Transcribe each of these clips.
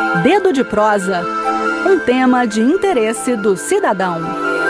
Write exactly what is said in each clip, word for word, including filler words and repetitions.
Dedo de prosa, um tema de interesse do cidadão.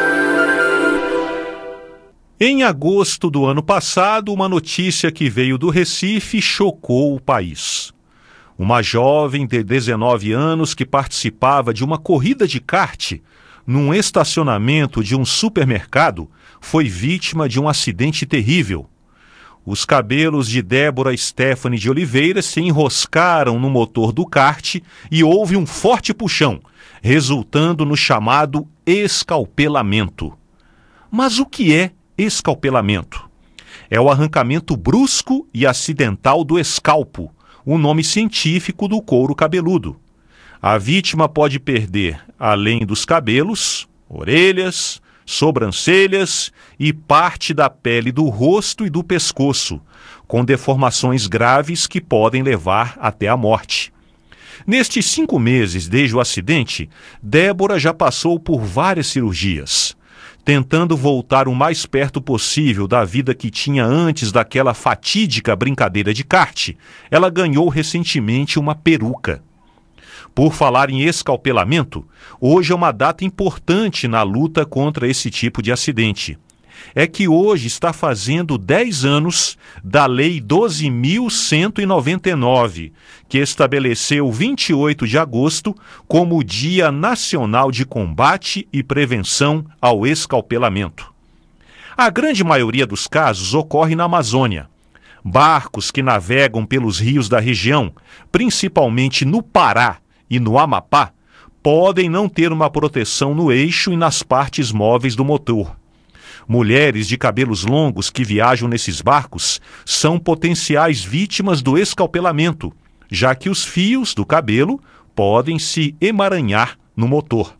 Em agosto do ano passado, uma notícia que veio do Recife chocou o país. Uma jovem de dezenove anos que participava de uma corrida de kart num estacionamento de um supermercado foi vítima de um acidente terrível. Os cabelos de Débora Stephanie de Oliveira se enroscaram no motor do kart e houve um forte puxão, resultando no chamado escalpelamento. Mas o que é escalpelamento? É o arrancamento brusco e acidental do escalpo, o nome científico do couro cabeludo. A vítima pode perder, além dos cabelos, orelhas, sobrancelhas e parte da pele do rosto e do pescoço, com deformações graves que podem levar até a morte. Nestes cinco meses desde o acidente, Débora já passou por várias cirurgias. Tentando voltar o mais perto possível da vida que tinha antes daquela fatídica brincadeira de kart, ela ganhou recentemente uma peruca. Por falar em escalpelamento, hoje é uma data importante na luta contra esse tipo de acidente. É que hoje está fazendo dez anos da Lei doze mil cento e noventa e nove, que estabeleceu vinte e oito de agosto como o Dia Nacional de Combate e Prevenção ao Escalpelamento. A grande maioria dos casos ocorre na Amazônia. Barcos que navegam pelos rios da região, principalmente no Pará e no Amapá, podem não ter uma proteção no eixo e nas partes móveis do motor. Mulheres de cabelos longos que viajam nesses barcos são potenciais vítimas do escalpelamento, já que os fios do cabelo podem se emaranhar no motor.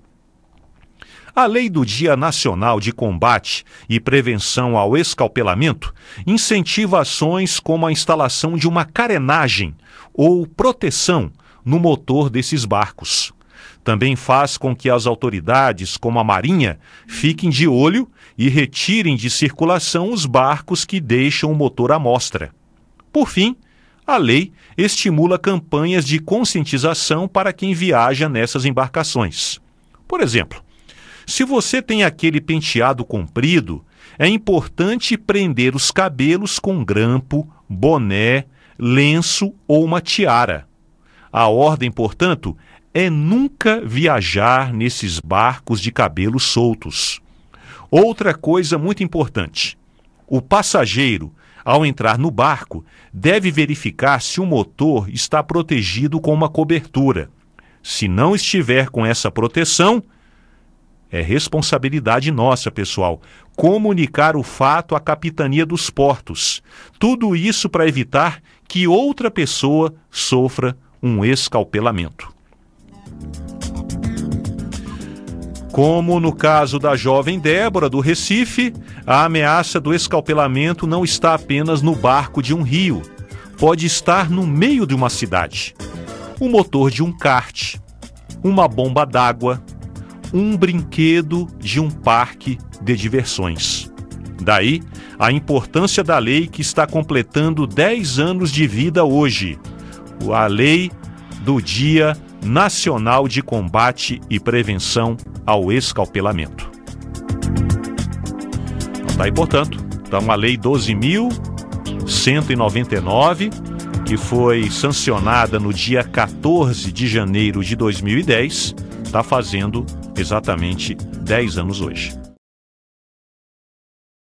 A Lei do Dia Nacional de Combate e Prevenção ao Escalpelamento incentiva ações como a instalação de uma carenagem ou proteção no motor desses barcos. Também faz com que as autoridades, como a Marinha, fiquem de olho e retirem de circulação os barcos que deixam o motor à mostra. Por fim, a lei estimula campanhas de conscientização para quem viaja nessas embarcações. Por exemplo, se você tem aquele penteado comprido, é importante prender os cabelos com grampo, boné, lenço ou uma tiara. A ordem, portanto, é nunca viajar nesses barcos de cabelos soltos. Outra coisa muito importante: o passageiro, ao entrar no barco, deve verificar se o motor está protegido com uma cobertura. Se não estiver com essa proteção, é responsabilidade nossa, pessoal, comunicar o fato à Capitania dos Portos. Tudo isso para evitar que outra pessoa sofra um escalpelamento. Como no caso da jovem Débora do Recife, a ameaça do escalpelamento não está apenas no barco de um rio, pode estar no meio de uma cidade. O motor de um kart, uma bomba d'água, um brinquedo de um parque de diversões. Daí, a importância da lei que está completando dez anos de vida hoje, a Lei do Dia Nacional de Combate e Prevenção ao Escalpelamento. Está aí, portanto, então a Lei doze mil cento e noventa e nove, que foi sancionada no dia quatorze de janeiro de dois mil e dez, está fazendo exatamente dez anos hoje.